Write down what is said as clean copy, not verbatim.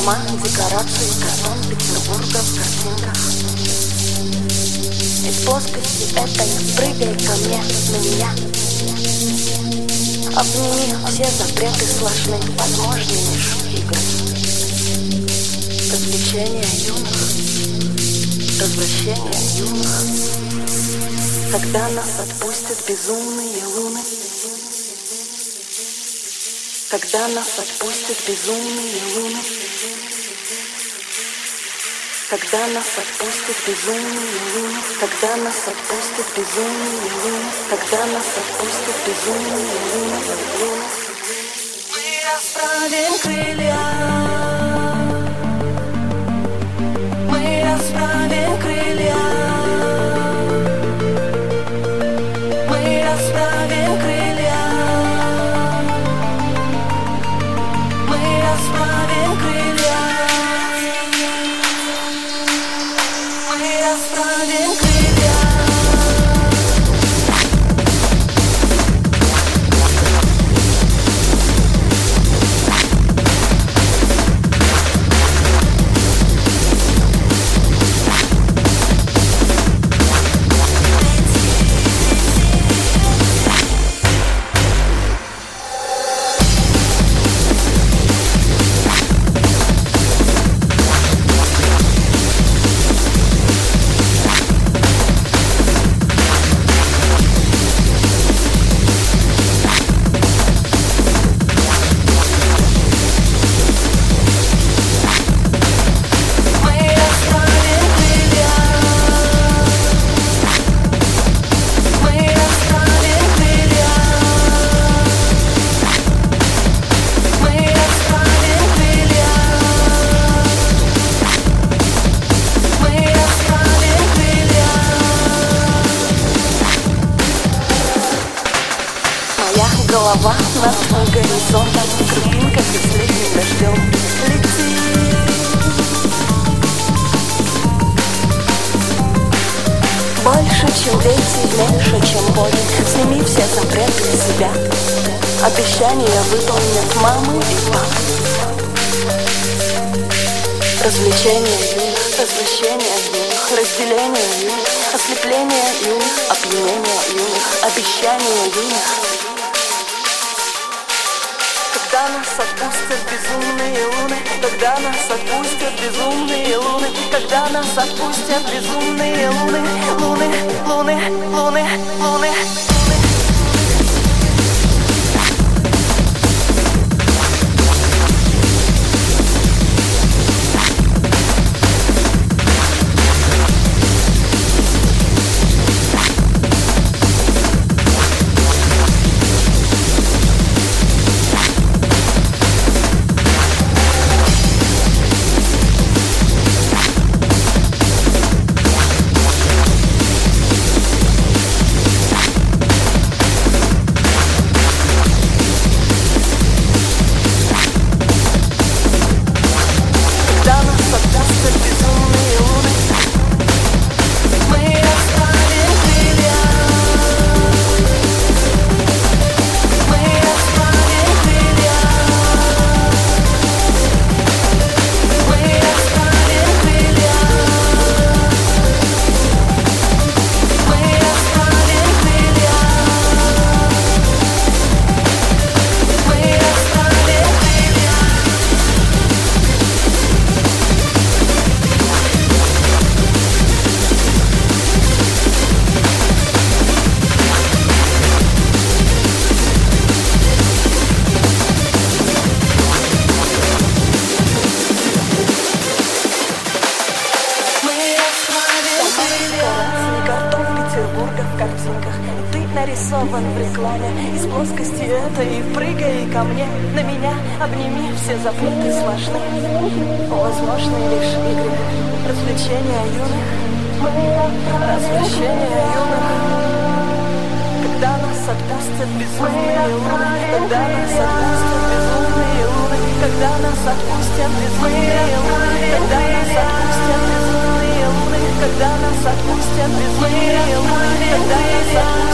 Дома, декорации, картон Петербурга в картинках. Из плоскости этой прыгай ко мне, на меня. Обними, все запреты сложны, возможны лишь игры. Развлечения юных, развращения юных. Когда нас отпустят безумные луны. Когда нас отпустят безумные луны. Когда нас отпустят безумные луны. Когда нас отпустят безумные луны. Когда нас отпустят безумные луны. Мы расправим крылья. Мы расправим крылья. Мы расправим крылья. Мы расправим крылья. Мы расправим крылья. Голова над горизонтом, крупинка последним дождем летит. Больше, чем дети, меньше, чем боги. Сними все запреты с себя. Обещания выполнят мамы и папы. Развлечения юных, развращения юных, разделение юных, ослепление юных, опьянение юных, обещания юных. Когда нас отпустят безумные луны, когда нас отпустят безумные луны, когда нас отпустят безумные луны, луны, луны, луны, луны. Нарисован в рекламе из плоскости этой. Прыгай ко мне, на меня, обними, все запреты сложны. Возможны лишь игры, развлечения юных, развлечения юных. Когда нас отпустят безумные луны, когда нас отпустят безумные луны, когда нас отпустят безумные луны, когда нас отпустят безумные луны, когда нас отпустят безумные луны, когда нас отпустят.